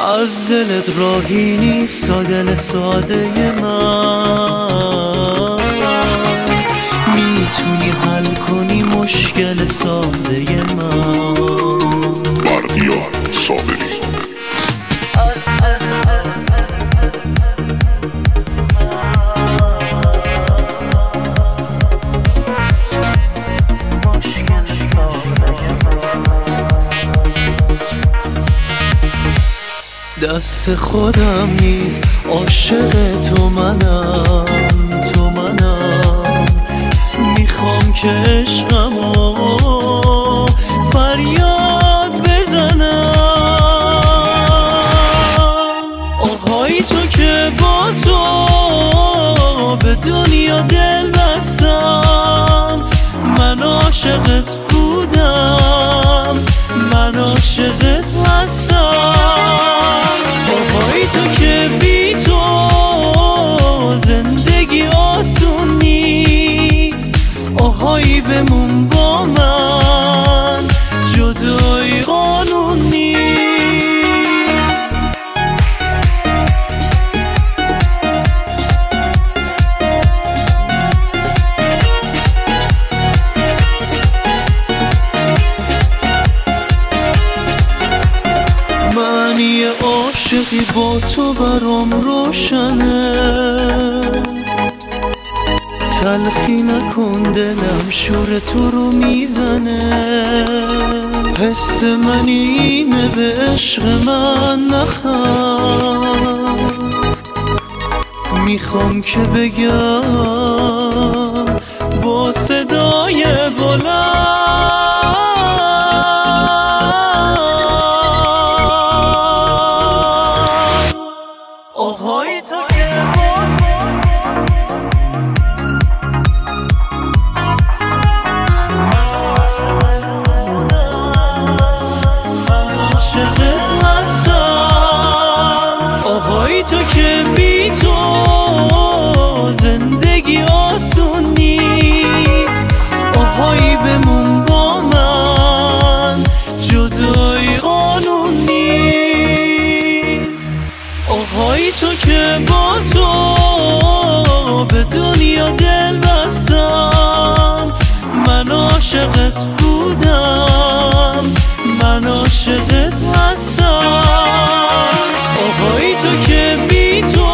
از دلت راهی نیست تا دل ساده من، میتونی حل کنی مشکل ساده من. بردیار صابری. دست خودم نیست، عاشق تو منم، تو منم. میخوام که عشقمو فریاد بزنم. آهای تو که با تو به دنیا دل بستم. من عاشقت بودم، من عاشقت هستم. تو که بی تو زندگی آسون نیست. آهایی بمون با من، جدایی قانون نیست. معنی عاشقی با تو برام روشنه. تلخی نکن دلم شور تو رو میزنه. حس من اینه به عشق من نخند. میخوام که بگم با صدای بلند. آهای تو که عاشقت هستم. آهای تو که بی تو زندگی آسون نیست. آهایی بمون با من، جدایی قانون نیست. آهای تو که با تو به دنیا دل بستم. من عاشقت بودم، من عاشقت هستم. آهای تو که بی تو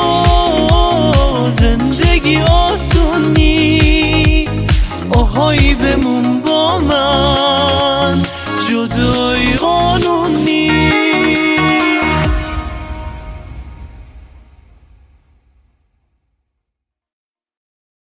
زندگی آسون نیست. آهایی بمون با من، جدایی